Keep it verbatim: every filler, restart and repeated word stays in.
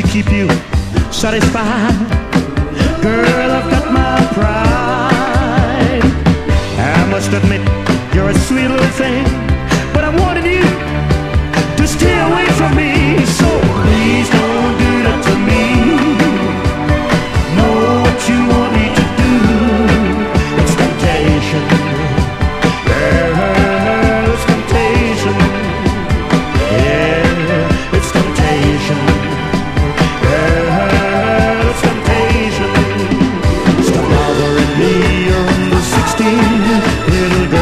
keep you satisfied. Girl, I've got my pride. I must admit, you're a sweet little thing, but I wanted you to stay away from me. So please don't do that to me. Know what you want me to do. It's temptation. Yeah, it's temptation. Yeah, it's temptation. Yeah, it's temptation. Stop bothering me, you're under sixteen, little girl.